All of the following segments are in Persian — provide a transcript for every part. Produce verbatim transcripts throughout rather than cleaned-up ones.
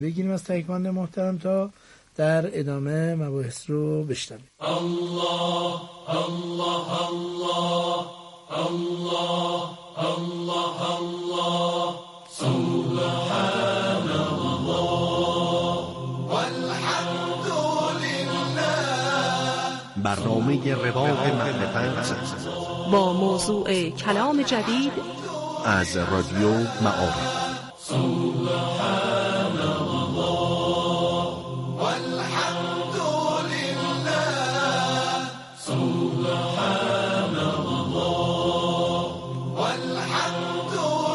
بگیریم از تهیه‌کننده محترم تا در ادامه مباحث رو بشنویم. الله الله الله الله الله الله سبحان الله والحمد لله. برنامه رواق معرفت با موضوع کلام جدید از رادیو معارف. سبحان الله والحمد لله. سبحان الله والحمد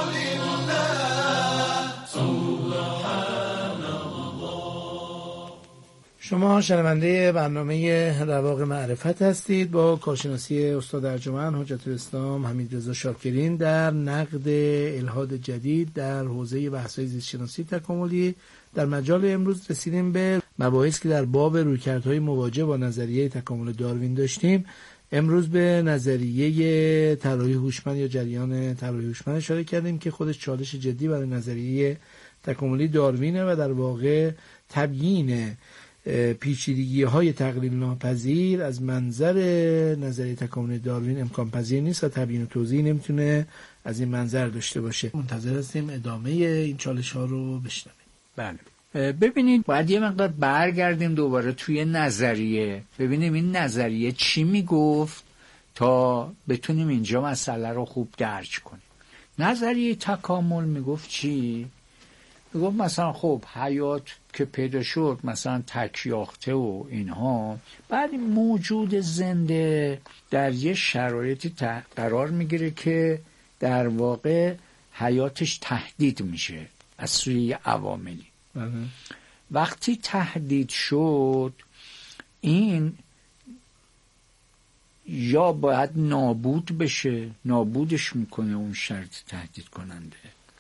لله. سبحان الله. شما شنونده برنامه رواق معرفت هستید با کارشناسی استاد ارجمند حجت الاسلام حمیدرضا شاکرین در نقد الحاد جدید در حوزه بحث‌های زیست‌شناسی تکاملی. در مجال امروز رسیدیم به مباحثی که در باب رویکردهای مواجه با نظریه تکامل داروین داشتیم. امروز به نظریه طراحی هوشمند یا جریان طراحی هوشمند اشاره کردیم که خودش چالش جدی برای نظریه تکاملی داروینه و در واقع تبیین پیچیدگی‌های تقلیل ناپذیر از منظر نظریه تکامل داروین امکان پذیر نیست و تبیین و توضیح نمیتونه از این منظر داشته باشه. منتظر هستیم ادامه این چالش ها رو بشنویم. بله ببینید، باید یه مقدار برگردیم دوباره توی نظریه، ببینیم این نظریه چی میگفت تا بتونیم اینجا مسئله رو خوب درک کنیم. نظریه تکامل میگفت چی؟ میگفت مثلا خب حیات که پیدا شد، مثلا تکیاخته و اینها، بعد موجود زنده در یه شرایطی قرار میگیره که در واقع حیاتش تهدید میشه از سوی عواملی. وقتی تهدید شد، این یا باید نابود بشه، نابودش میکنه اون شرط تهدید کننده،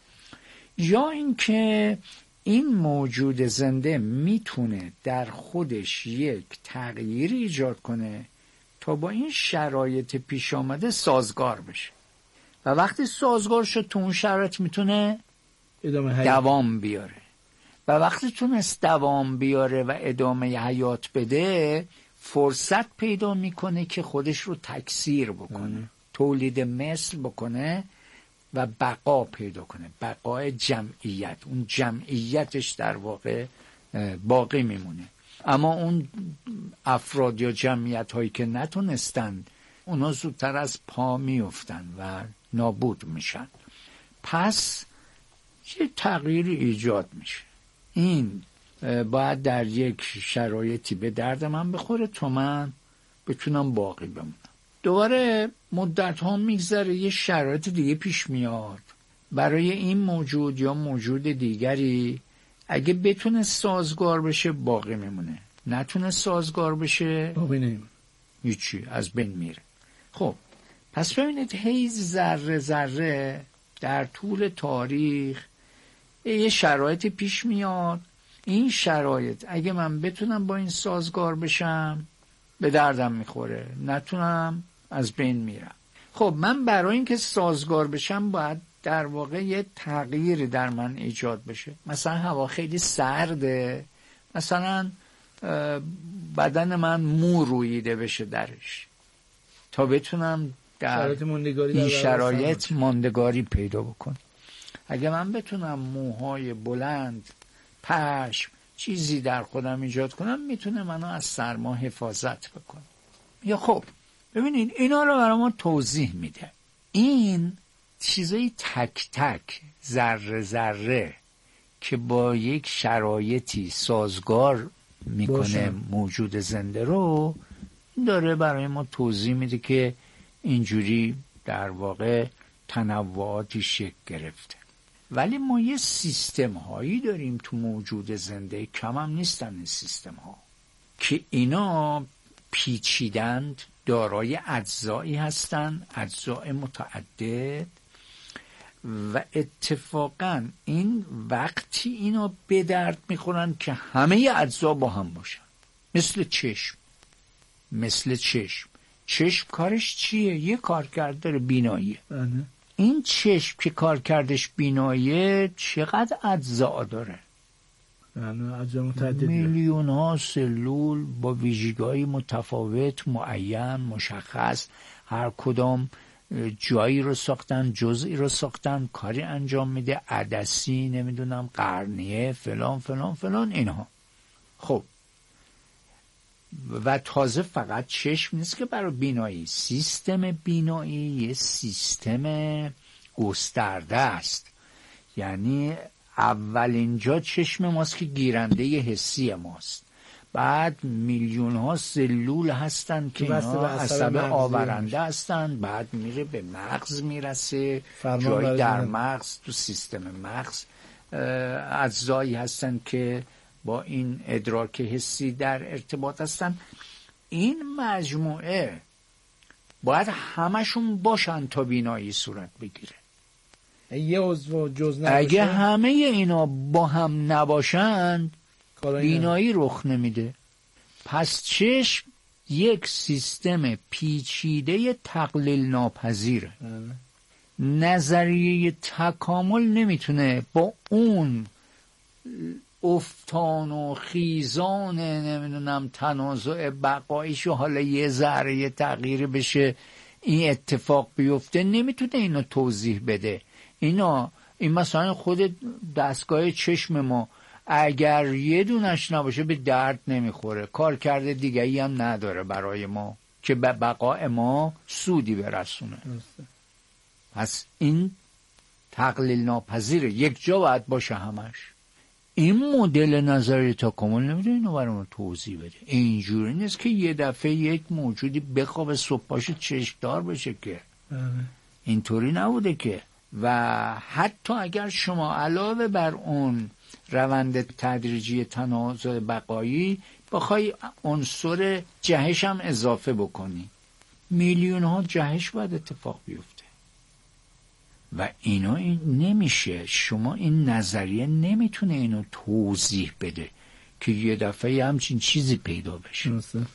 یا اینکه این موجود زنده میتونه در خودش یک تغییر ایجاد کنه تا با این شرایط پیش آمده سازگار بشه و وقتی سازگار شد تو اون شرایط میتونه دوام بیاره و وقتی تونست دوام بیاره و ادامه حیات بده، فرصت پیدا میکنه که خودش رو تکثیر بکنه، تولید مثل بکنه و بقا پیدا کنه، بقای جمعیت. اون جمعیتش در واقع باقی میمونه. اما اون افراد یا جمعیت هایی که نتونستند، اونا زودتر از پا میفتن و نابود میشن. پس یه تغییر ایجاد میشه. این باید در یک شرایطی به درد من بخوره تا من بتونم باقی بمونم. دوباره مدت ها میگذره، یه شرایط دیگه پیش میاد برای این موجود یا موجود دیگری. اگه بتونه سازگار بشه باقی میمونه، نتونه سازگار بشه باقی نمیمونه، هیچی، از بین میره. خب پس ببینید، هی ذره ذره در طول تاریخ یه شرایطی پیش میاد. این شرایط اگه من بتونم با این سازگار بشم به دردم میخوره، نتونم از بین میرم. خب من برای اینکه سازگار بشم باید در واقع یه تغییر در من ایجاد بشه. مثلا هوا خیلی سرده، مثلا بدن من مو رویده بشه درش تا بتونم در این شرایط ماندگاری پیدا بکنم. اگه من بتونم موهای بلند، پشم، چیزی در خودم ایجاد کنم، میتونه منو از سرما حفاظت بکنه. یا خب ببینید، اینا رو برای ما توضیح میده. این چیزای تک تک، ذره ذره که با یک شرایطی سازگار میکنه باشم. موجود زنده رو داره برای ما توضیح میده که اینجوری در واقع تنوعاتی شکل گرفته. ولی ما یه سیستم هایی داریم تو موجود زنده، کم هم نیستن این سیستم ها، که اینا پیچیدند، دارای اجزایی هستند، اجزای متعدد، و اتفاقا این وقتی اینا به درد میخورن که همه اجزا با هم باشن. مثل چشم، مثل چشم چشم کارش چیه؟ یه کارکرد داره، بیناییه. این چشم که کارکردش بیناییه چقدر اجزا داره؟ اجزای متعددی، میلیون ها سلول با ویژگی‌های متفاوت، معین، مشخص، هر کدام جایی رو ساختن، جزئی رو ساختن، کاری انجام میده، عدسی، نمیدونم قرنیه، فلان فلان فلان اینها. خب و تازه فقط چشم نیست که برای بینایی، سیستم بینایی یه سیستم گسترده است. یعنی اولین جا چشم ماست که گیرنده حسی ماست، بعد میلیون ها سلول هستن که اینا عصب آورنده هستن، بعد میره به مغز میرسه، جایی در مغز، تو سیستم مغز اجزایی هستن که با این ادراک حسی در ارتباط هستن. این مجموعه باید همشون باشن تا بینایی صورت بگیره. یه عضو جز نباشه، اگه همه اینا با هم نباشند بینایی رخ نمیده. پس چشم یک سیستم پیچیده تقلیل ناپذیره. نظریه تکامل نمیتونه با اون افتان و خیزان نمیدونم تنازع بقایش و حالا یه ذره تغییر بشه این اتفاق بیفته، نمیتونه اینو توضیح بده. اینا این مثلا خود دستگاه چشم ما اگر یه دونش نباشه به درد نمیخوره، کار کرده دیگه‌ای هم نداره برای ما که به بقای ما سودی برسونه. پس این تقلیل ناپذیره، یک جا باید باشه همش. این مدل نظریه تکامل نمیدونه اینو برای ما توضیح بده. اینجوری نیست که یه دفعه یک موجودی بخوابه صبح پاشه چشمدار بشه که اینطوری نبوده که. و حتی اگر شما علاوه بر اون روند تدریجی تناسل بقایی بخوای عنصر جهش هم اضافه بکنی، میلیون ها جهش باید اتفاق بیفته و اینا این نمیشه. شما این نظریه نمیتونه اینو توضیح بده که یه دفعه همچین چیزی پیدا بشه.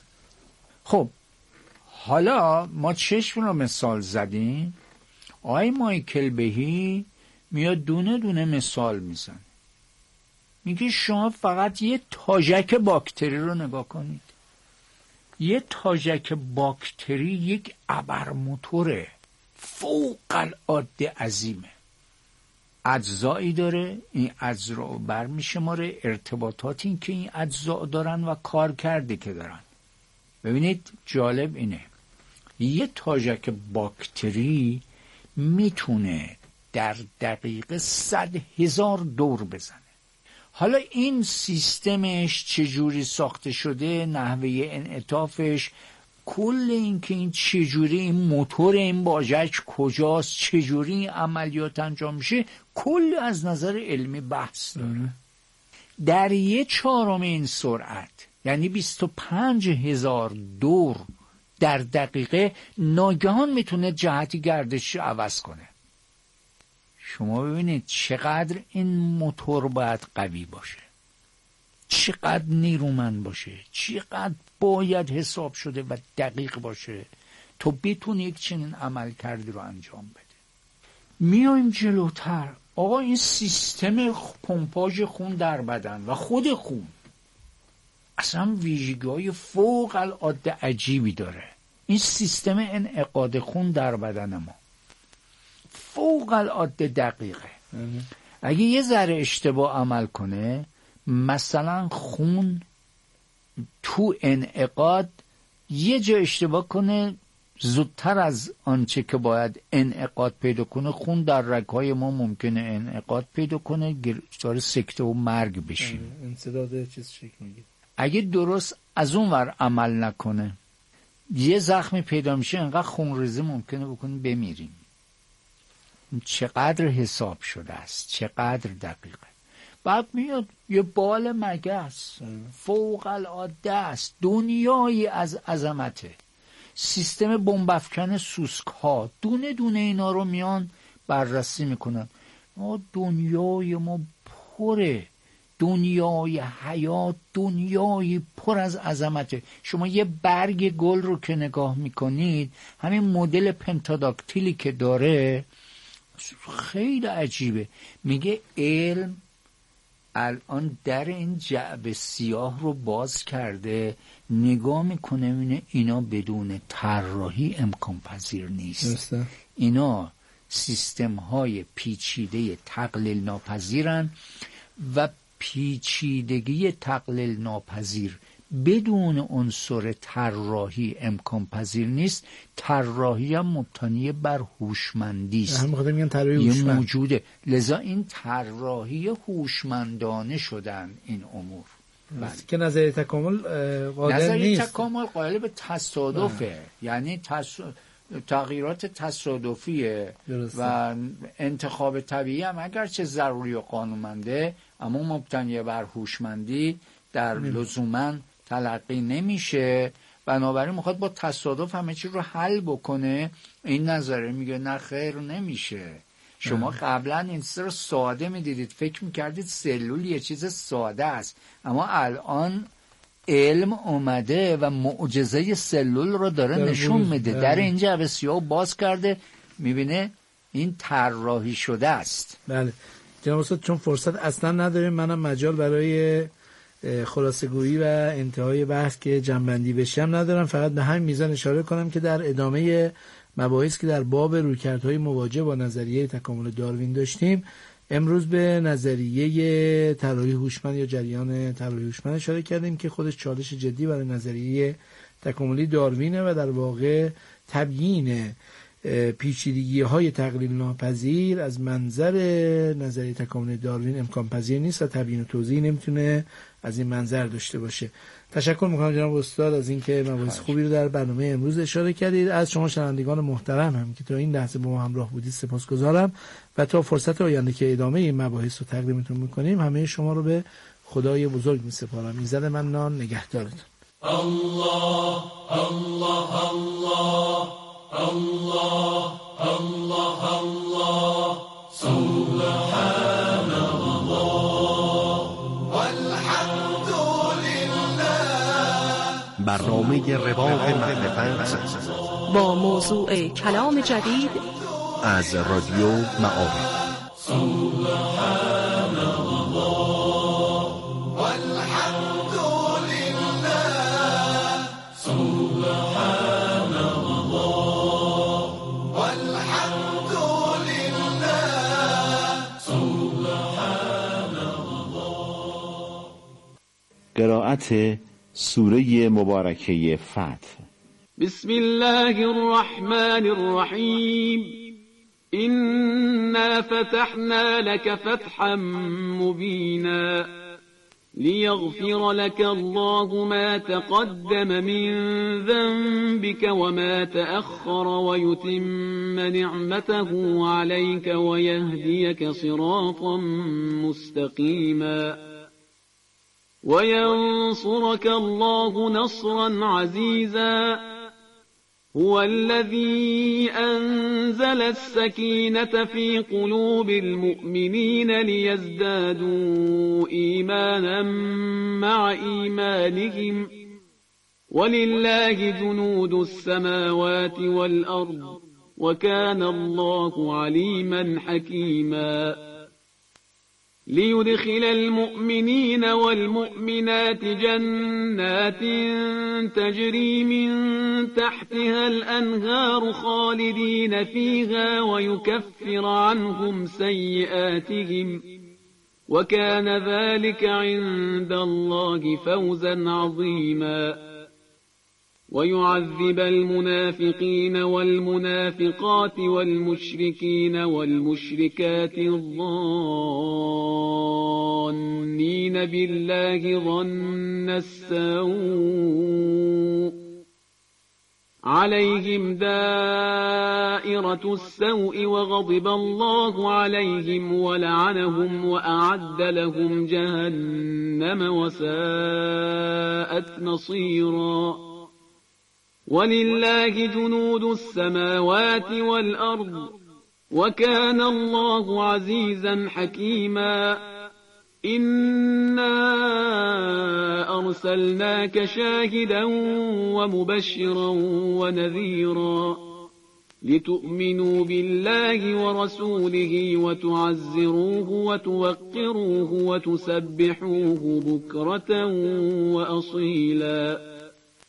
خب حالا ما چشم رو مثال زدیم، آقای مایکل بهی میاد دونه دونه مثال میزنه. میگه شما فقط یه تاژک باکتری رو نگاه کنید. یه تاژک باکتری یک ابرموتوره فوق العاده عظیمه. اجزایی داره، این اجزا رو برمیشماره، ارتباطاتی که این اجزا دارن و کار کرده که دارن. ببینید جالب اینه، یه تاژک باکتری میتونه در دقیقه صد هزار دور بزنه. حالا این سیستمش چجوری ساخته شده، نحوه انعطافش، کل این که این چجوری این موتور این باژک کجاست، چجوری این عملیات انجام میشه، کل از نظر علمی بحث داره. در یه چهارم این سرعت، یعنی بیست و پنج هزار دور در دقیقه، ناگهان میتونه جهت گردش عوض کنه. شما ببینید چقدر این موتور باید قوی باشه، چقدر نیرومند باشه، چقدر باید حساب شده و دقیق باشه تا بتونه یک چنین عمل کردی رو انجام بده. میایم جلوتر. آقا این سیستم پمپاژ خون در بدن و خود خون اصلا ویژگی‌های فوق العاده عجیبی داره. این سیستم انعقاد خون در بدن ما فوق العاده دقیقه. اگه یه ذره اشتباه عمل کنه، مثلا خون تو انعقاد یه جا اشتباه کنه، زودتر از آنچه که باید انعقاد پیدا کنه، خون در رگ‌های ما ممکنه انعقاد پیدا کنه، گرفتار سکته و مرگ بشیم. انسداد چیز شکل میگیره. اگه درست از اون ور عمل نکنه، یه زخمی پیدا میشه، انقدر خونریزی ممکنه بکنه بمیریم. چقدر حساب شده است، چقدر دقیقه. بعد میاد یه بال مگس فوق العاده است، دنیایی از عظمته. سیستم بمب افکن سوسک ها دونه دونه اینا رو میان بررسی میکنن. ما دنیای ما پره، دنیای حیات دنیای پر از عظمته. شما یه برگ گل رو که نگاه میکنید، همین مدل پنتاداکتیلی که داره خیلی عجیبه. میگه علم الان در این جعبه سیاه رو باز کرده، نگاه میکنه میبینه اینا بدون طراحی امکان پذیر نیست. اینا سیستم های پیچیده تقلیل ناپذیرن و پیچیدگی تقلیل ناپذیر بدون عنصر طراحی امکان پذیر نیست. طراحی هم مبتنی بر هوشمندی است، یه موجوده. لذا این طراحی هوشمندانه شدن این امور. که نظریه تکامل قادر نظریه نیست. تکامل قائل به تصادفه، یعنی تص... تغییرات تصادفیه و انتخاب طبیعی هم اگرچه ضروری و قانونمنده اما مبتنی بر هوشمندی در لزوما تلقی نمیشه. بنابراین میخواد با تصادف همه چی رو حل بکنه. این نظریه میگه نه خیر نمیشه. شما قبلا این چیز رو ساده میدیدید، فکر میکردید سلول یه چیز ساده است، اما الان علم اومده و معجزه سلول رو داره نشون میده. در اینجا به سیاه باز کرده، میبینه این طراحی شده است. بله جناب استاد، چون فرصت اصلا نداریم، منم مجال برای خلاصه گویی و انتهای بحث که جنبندی بشم ندارم. فقط به همین میزان اشاره کنم که در ادامه مباحث که در باب رویکردهای مواجه با نظریه تکامل داروین داشتیم، امروز به نظریه طراحی هوشمند یا جریان طراحی هوشمند اشاره کردیم که خودش چالش جدی برای نظریه تکاملی داروینه و در واقع تبیین پیچیدگی های تقلیل ناپذیر از منظر نظریه تکامل داروین امکان پذیر نیست و تبیین و توضیح نمیتونه از این منظر داشته باشه. تشکر میکنم جناب استاد از اینکه مباحث خوبی رو در برنامه امروز اشاره کردید. از شما شنوندگان محترم هم که تا این لحظه با ما همراه بودید سپاسگزارم و تا فرصت آینده که ادامه این مباحث رو تقدیمتون میکنیم همه شما رو به خدای بزرگ میسپارم. ایزد منان نگهدارتون. الله الله الله الله الله الله سبحان الله والحمد لله. برنامه رواق معرفت با موضوع کلام جدید از رادیو معارف. سبحان الله والحمد لله. سبحان الله والحمد لله. سبحان الله. قرائت سوره مبارکه فتح. بسم الله الرحمن الرحیم. إنا فتحنا لك فتحا مبينا ليغفر لك الله ما تقدم من ذنبك وما تأخر ويتم نعمته عليك ويهديك صراطا مستقيما وينصرك الله نصرا عزيزا هو الذي أنزل السكينة في قلوب المؤمنين ليزدادوا إيمانا مع إيمانهم ولله جنود السماوات والأرض وكان الله عليما حكيما ليدخل المؤمنين والمؤمنات جنات تجري من تحتها الأنهار خالدين فيها ويكفر عنهم سيئاتهم وكان ذلك عند الله فوزا عظيما ويعذب المنافقين والمنافقات والمشركين والمشركات الظانين بالله ظن السوء عليهم دائرة السوء وغضب الله عليهم ولعنهم وأعد لهم جهنم وساءت مصيرا ولله جنود السماوات والأرض وكان الله عزيزا حكيما إنا أرسلناك شاهدا ومبشرا ونذيرا لتؤمنوا بالله ورسوله وتعزروه وتوقروه وتسبحوه بكرة وأصيلا.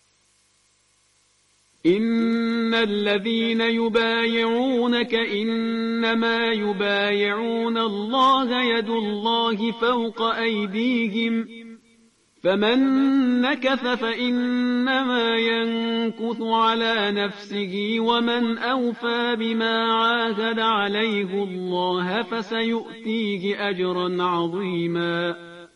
إن الذين يبايعونك إنما يبايعون الله يد الله فوق أيديهم فمن نكث فإنما ينكث على نفسه ومن أوفى بما عاهد عليه الله فسيؤتيه أجرا عظيما.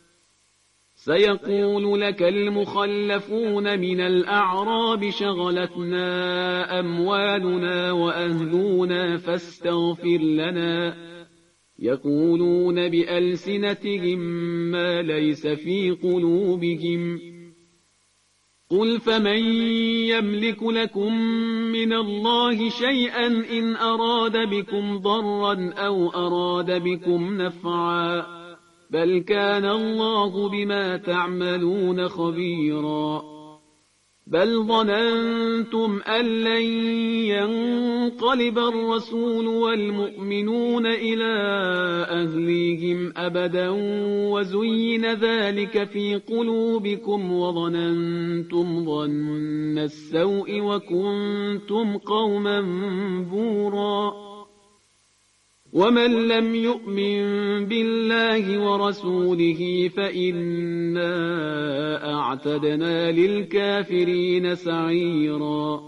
سيقول لك المخلفون من الأعراب شغلتنا أموالنا وأهلنا فاستغفر لنا يقولون بألسنتهم ما ليس في قلوبهم قل فمن يملك لكم من الله شيئا إن أراد بكم ضرا أو أراد بكم نفعا بل كان الله بما تعملون خبيرا. بل ظننتم أن لن ينقلب الرسول والمؤمنون إلى أهليهم أبدا وزين ذلك في قلوبكم وظننتم ظن السوء وكنتم قوما بورا. ومن لم يؤمن بالله ورسوله فإنا أعتدنا للكافرين سعيرا.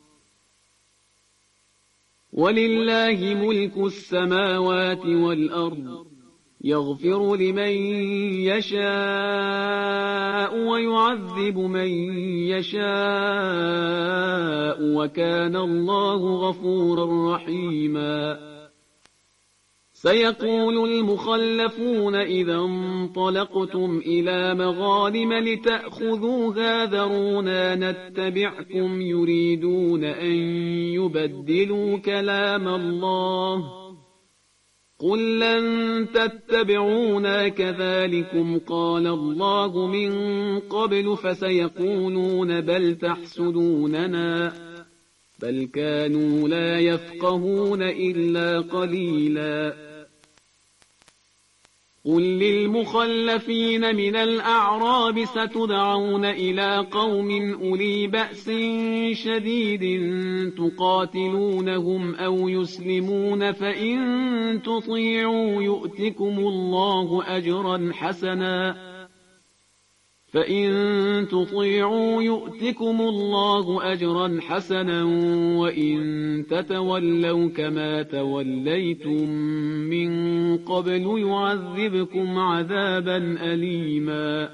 ولله ملك السماوات والأرض يغفر لمن يشاء ويعذب من يشاء وكان الله غفورا رحيما. سيقول المخلفون إذا انطلقتم إلى مغانم لتأخذوها ذرونا نتبعكم يريدون أن يبدلوا كلام الله قل لن تتبعونا كذلكم قال الله من قبل فسيقولون بل تحسدوننا بل كانوا لا يفقهون إلا قليلا. قل للمخلفين من الأعراب ستدعون إلى قوم أولي بأس شديد تقاتلونهم أو يسلمون فإن تطيعوا يؤتكم الله أجرا حسنا فإن تطيعوا يؤتكم الله أجرا حسنا وإن تتولوا كما توليتم من قبل يعذبكم عذابا أليما.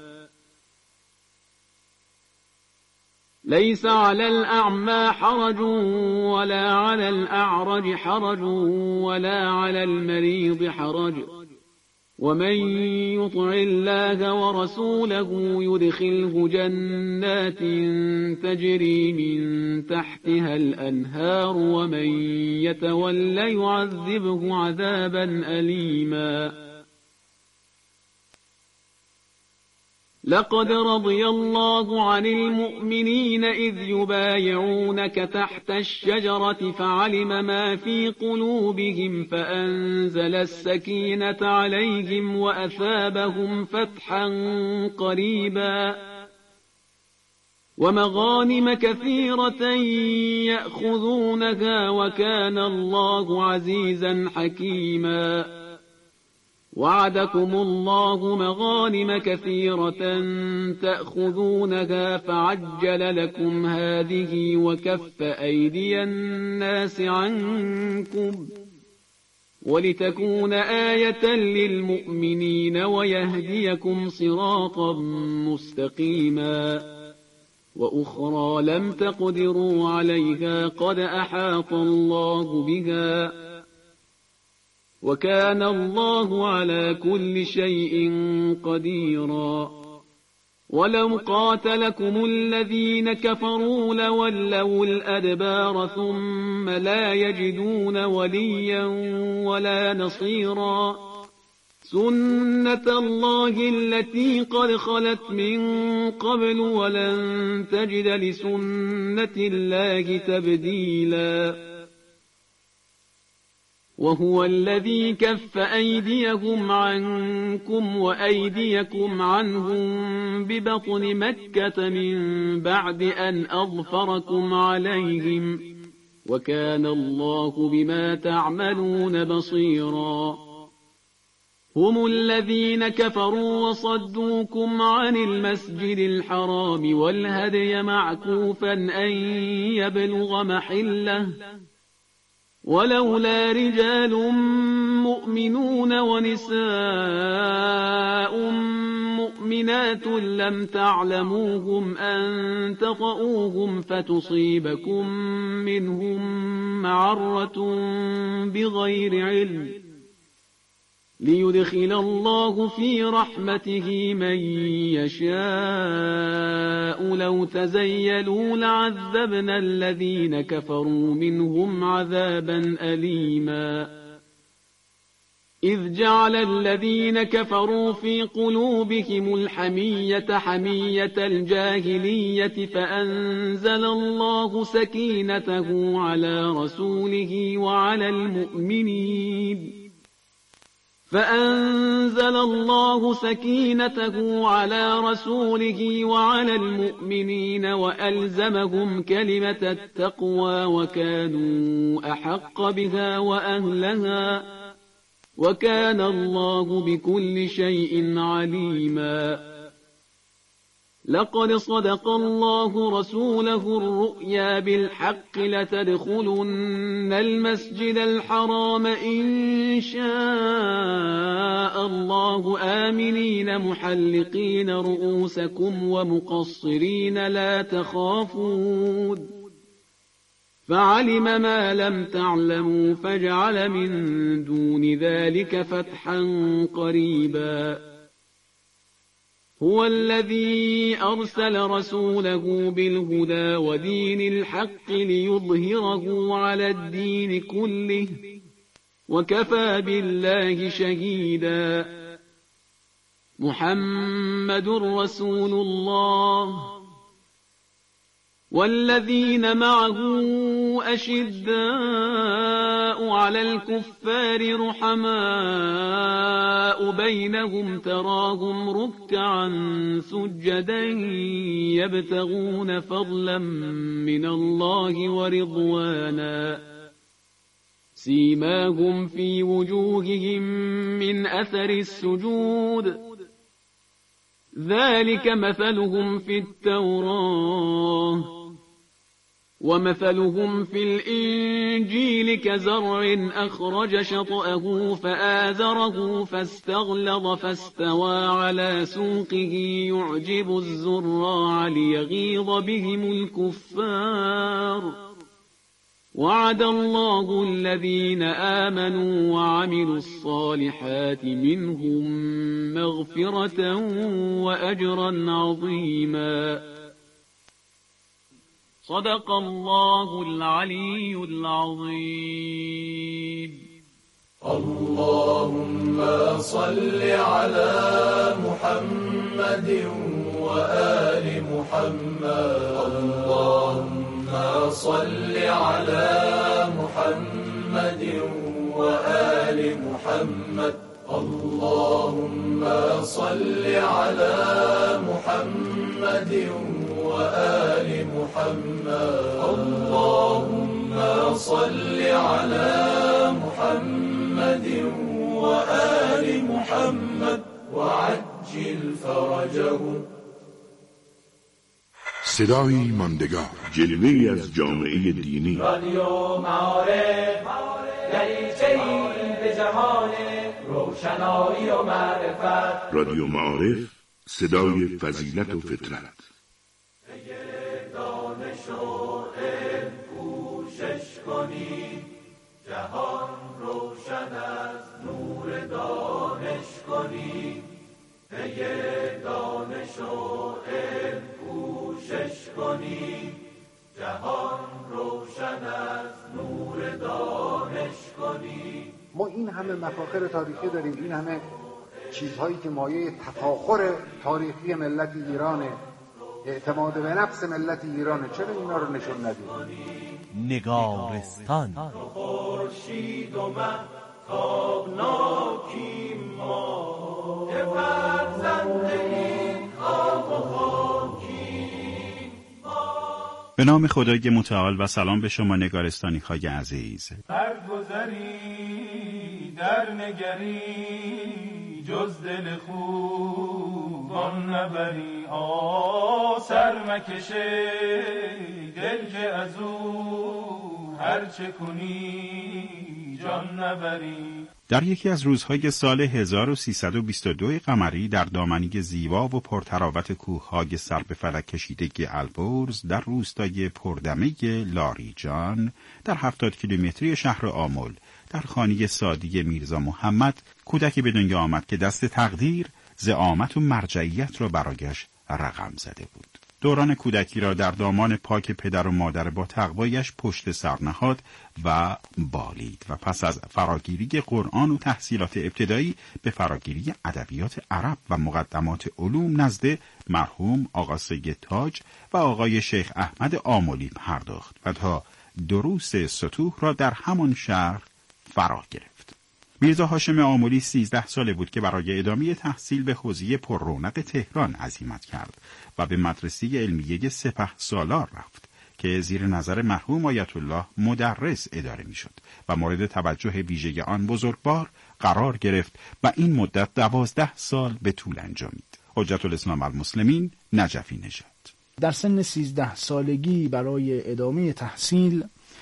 ليس على الأعمى حرج ولا على الأعرج حرج ولا على المريض حرج ومن يطع الله ورسوله يدخله جنات تجري من تحتها الأنهار ومن يتولى يعذبه عذابا أليما. لقد رضي الله عن المؤمنين إذ يبايعونك تحت الشجرة فعلم ما في قلوبهم فأنزل السكينة عليهم وأثابهم فتحا قريبا ومغانم كثيرة يأخذونها وكان الله عزيزا حكيما. وعدكم الله مغانم كثيرة تأخذونها فعجل لكم هذه وكف أيدي الناس عنكم ولتكون آية للمؤمنين ويهديكم صراطا مستقيما. وأخرى لم تقدروا عليها قد أحاط الله بها وكان الله على كل شيء قديرا. ولو قاتلكم الذين كفروا لولوا الأدبار ثم لا يجدون وليا ولا نصيرا. سنة الله التي قد خلت من قبل ولن تجد لسنة الله تبديلا. وهو الذي كف أيديهم عنكم وأيديكم عنهم ببطن مكة من بعد أن أظفركم عليهم وكان الله بما تعملون بصيرا هم الذين كفروا وصدوكم عن المسجد الحرام والهدي معكوفا أن يبلغ محله ولولا رجال مؤمنون ونساء مؤمنات لم تعلموهم أن تطؤوهم فتصيبكم منهم معرة بغير علم ليدخل الله في رحمته من يشاء لو تزيلوا لعذبنا الذين كفروا منهم عذابا أليما إذ جعل الذين كفروا في قلوبهم الحمية حمية الجاهلية فأنزل الله سكينته على رسوله وعلى المؤمنين فأنزل الله سكينته على رسوله وعلى المؤمنين وألزمهم كلمة التقوى وكانوا أحق بها وأهلها وكان الله بكل شيء عليما لقد صدق الله رسوله الرؤيا بالحق لتدخلن المسجد الحرام إن شاء الله آمنين محلقين رؤوسكم ومقصرين لا تخافون فعلم ما لم تعلموا فجعل من دون ذلك فتحا قريبا هو الذي أرسل رسوله بالهدى ودين الحق ليظهره على الدين كله وكفى بالله شهيدا محمد رسول الله والذين معه أشداء على الكفار رحماء بينهم تراهم ركعا سجدا يبتغون فضلا من الله ورضوانا سيماهم في وجوههم من أثر السجود ذلك مثلهم في التوراة ومثلهم في الإنجيل كزرع أخرج شطأه فآزره فاستغلظ فاستوى على سوقه يعجب الزراع ليغيظ بهم الكفار وعد الله الذين آمنوا وعملوا الصالحات منهم مغفرة وأجرا عظيما صدق الله العلي العظيم اللهم صل على محمد وآل محمد اللهم صل على محمد وآل محمد اللهم صل على محمد وآل محمد اللهم صل على محمد وآل محمد وعجل فرجهم صدای ماندگار جلوه‌ای از جامعه دینی رادیو معارف دریچه‌ای به جهان روشنایی و معرفت رادیو معارف صدای فضیلت و فطرت دانش و علم کوشش کنید جهان روشن از نور دانش کنید پی دانش و علم کوشش کنید جهان روشن از نور دانش کنید. ما این همه مفاخر تاریخی داریم، این همه چیزهایی که مایه تفاخر تاریخی ملت ایرانه، اعتماد به نفس ملت ایرانه، چرا اینا رو نشون ندیم؟ نگارستان. خورشید و مه تابناکیم ما، که فرزند این خاک و خاکیم ما. به نام خدای متعال و سلام به شما نگارستانی های عزیز. برگذری در نگری جز دل خوب آن نبری، آ سر مکشه دل که از او هر چه کنی جان نبری. در یکی از روزهای سال هزار و سیصد و بیست و دو قمری در دامنی زیبا و پرتراوت کوههای سر به فلک کشیده البرز در روستای پردمه لاریجان در هفتاد کیلومتری شهر آمل در خانه سادی میرزا محمد کودکی به دنیا آمد که دست تقدیر زعامت و مرجعیت را برایش رقم زده بود. دوران کودکی را در دامان پاک پدر و مادر با تقوایش پشت سر نهاد و بالید و پس از فراگیری قرآن و تحصیلات ابتدایی به فراگیری ادبیات عرب و مقدمات علوم نزد مرحوم آقا سید تاج و آقای شیخ احمد آملی پرداخت و تا دروس سطوح را در همان شهر فرا گرفت. میرزا هاشم آملی سیزده ساله بود که برای ادامه تحصیل به حوزه پر رونق تهران عزیمت کرد و به مدرسه علمیه سپهسالار رفت که زیر نظر مرحوم آیت الله مدرس اداره میشد و مورد توجه ویژه آن بزرگوار قرار گرفت و این مدت دوازده سال به طول انجامید. حجت الاسلام المسلمین نجفی نژاد در سن سیزده سالگی برای ادامه تحصیل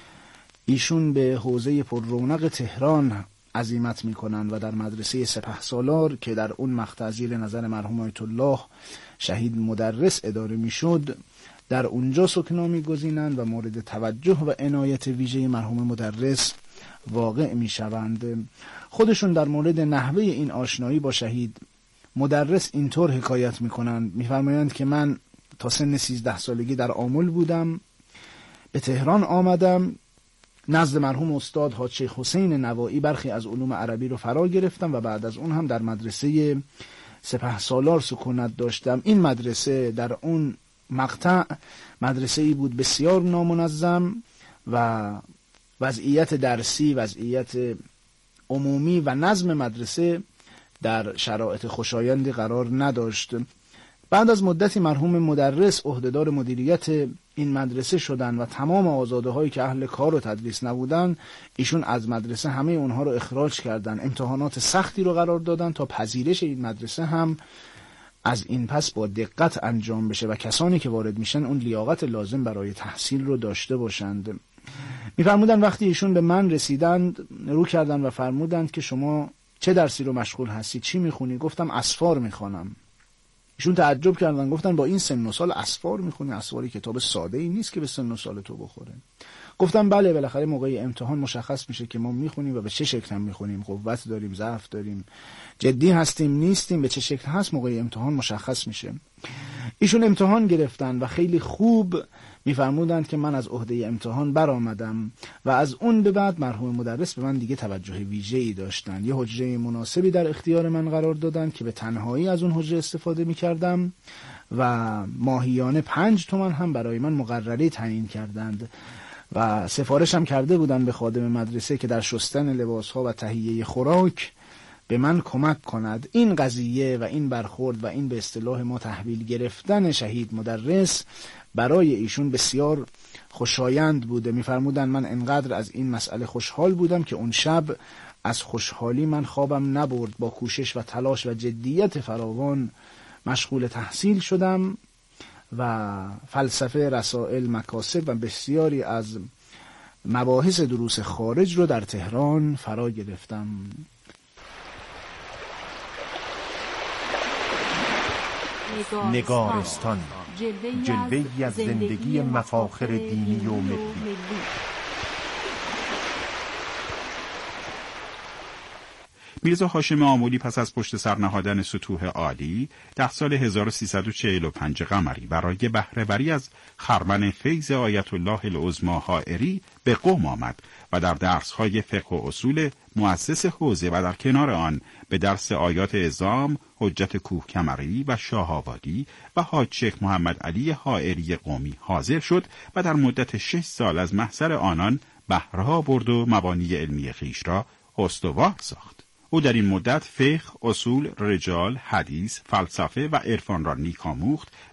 ایشون به حوزه پر رونق تهران عزیمت میکنند و در مدرسه سپهسالار که در اون مقطع زیر نظر مرحوم آیت الله شهید مدرس اداره میشد در اونجا سکنا میگزینند و مورد توجه و عنایت ویژه مرحوم مدرس واقع میشوند. خودشون در مورد نحوه این آشنایی با شهید مدرس اینطور حکایت میکنند، میفرمایند که من تا سن سیزده سالگی در آمل بودم، به تهران آمدم، نزد مرحوم استاد حاج شیخ حسین نوایی برخی از علوم عربی رو فرا گرفتم و بعد از اون هم در مدرسه سپهسالار سکونت داشتم. این مدرسه در اون مقطع مدرسه ای بود بسیار نامنظم و وضعیت درسی، وضعیت عمومی و نظم مدرسه در شرایط خوشایندی قرار نداشت. بعد از مدتی مرحوم مدرس عهدهدار مدیریت این مدرسه شدن و تمام آزاده هایی که اهل کار و تدریس نبودن ایشون از مدرسه همه اونها رو اخراج کردن، امتحانات سختی رو قرار دادن تا پذیرش این مدرسه هم از این پس با دقت انجام بشه و کسانی که وارد میشن اون لیاقت لازم برای تحصیل رو داشته باشند. میفرمودن وقتی ایشون به من رسیدند رو کردن و فرمودند که شما چه درسی رو مشغول هستی، چی میخونی؟ گفتم اسفار میخوانم. ایشون تعجب کردن، گفتن با این سن و سال اسفار میخونی؟ اسفاری کتاب ساده ای نیست که به سن و سال تو بخوره. گفتم بله، بالاخره موقع امتحان مشخص میشه که ما میخونیم و به چه شکل هم میخونیم، قوت داریم، ضعف داریم، جدی هستیم نیستیم، به چه شکل هست موقع امتحان مشخص میشه. ایشون امتحان گرفتن و خیلی خوب میفرمودند که من از عهده امتحان برآمدم و از اون به بعد مرحوم مدرس به من دیگه توجه ویژه‌ای داشتن. یه حجره مناسبی در اختیار من قرار دادن که به تنهایی از اون حجره استفاده میکردم و ماهیانه پنج تومن هم برای من مقرری تعیین کردند و سفارش هم کرده بودن به خادم مدرسه که در شستن لباسها و تهیه خوراک به من کمک کند. این قضیه و این برخورد و این به اصطلاح ما تحویل گرفتن شهید مدرس برای ایشون بسیار خوشایند بوده. میفرمودن من انقدر از این مسئله خوشحال بودم که اون شب از خوشحالی من خوابم نبرد. با کوشش و تلاش و جدیت فراوان مشغول تحصیل شدم و فلسفه، رسائل، مکاسب و بسیاری از مباحث دروس خارج رو در تهران فرا گرفتم. نگارستان، جلوه‌ای از زندگی مفاخر دینی و ملی. میرزا هاشم آملی پس از پشت سر نهادن سطوح عالی در سال هزار و سیصد و چهل و پنج قمری برای بهره بری از خرمن فیض آیت الله العظمی حائری به قم آمد و در درس‌های فقه و اصول مؤسس حوزه و در کنار آن به درس آیات اعظام، حجت کوه کمری و شاه‌آبادی و حاج شیخ محمد علی حائری قمی حاضر شد و در مدت شش سال از محضر آنان بهره‌ها برد و مبانی علمی خویش را استوار ساخت. او در این مدت فقه، اصول، رجال، حدیث، فلسفه و عرفان را نیک آموخت